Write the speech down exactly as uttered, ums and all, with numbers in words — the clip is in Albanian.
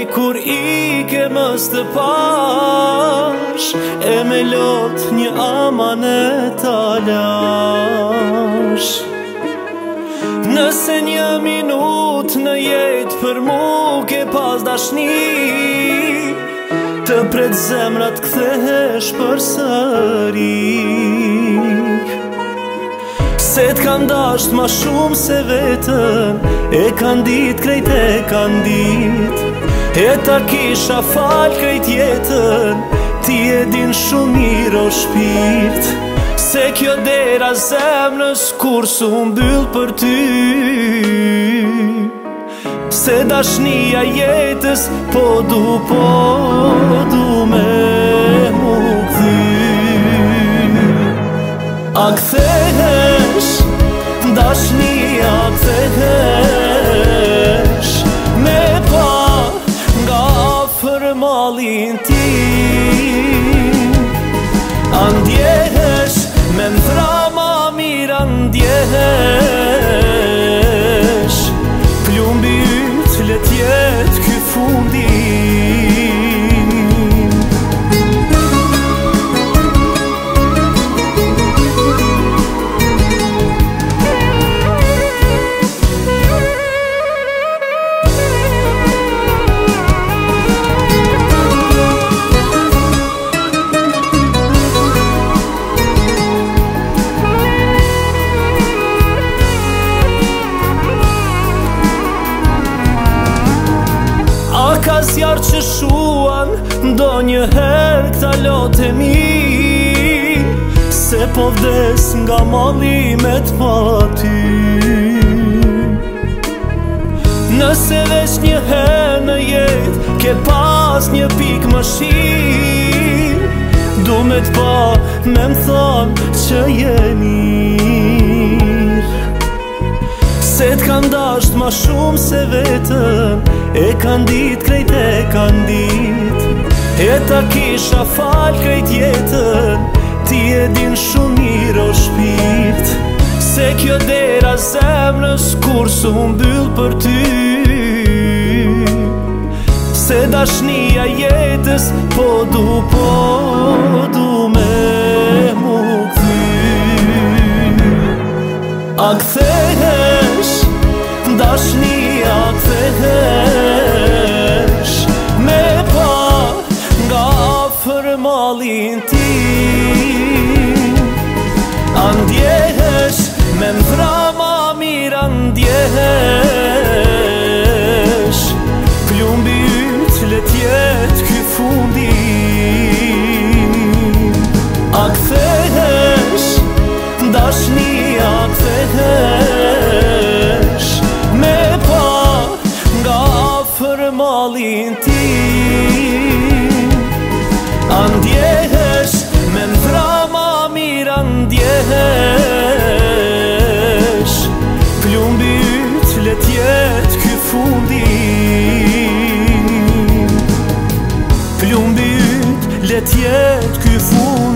kur i ke mës të pash, e me lot një amanet alash. Nëse një minut në jetë për mu ke pas dashni, të pret zemrat kthehesh për sëri. Se t'kan dasht ma shumë se vetën, e kan dit krejt e kan dit, e ta kisha fal krejt jetën, ti e din shumë mirë o shpirt. Se kjo dera zemrës kur su mbyll për ty, se dashnia jetës po du, po du me mu kthy. A kthehesh, dashnia kthehesh, me pa nga afër mallin tim. A ndjehesh, me mthra ma mira ndjehesh, plumbi yt let jet ky fundi. Ka zjarë që shuan, ndo një her këta lote mi, se po vdes nga mallimet pa ty. Nëse veç një her në jet ke pas një pik më shi, du me t'pa me m'than që je mirë. Se t'kan dasht ma shumë se vetën, e kan dit krejt e kan dit, e ta kisha fal krejt jetën, ti e din shumë mirë o shpirt. Se kjo dera zemrës kur su mbyll për ty, se dashnia jetës po du, po du me mu kthy. A kthehesh, dashnia kthehesh, me pa nga afër mallin tim. A ndjehesh, me mthra ma mira ndjehesh, plumbi yt let jet ky fundi. A kthehesh, dashnia kthehesh, me pa nga afër mallin tim. A ndjehesh, me mthra ma mira ndjehesh, plumbi yt let jet ky fundi. Plumbi yt let jet ky fundi.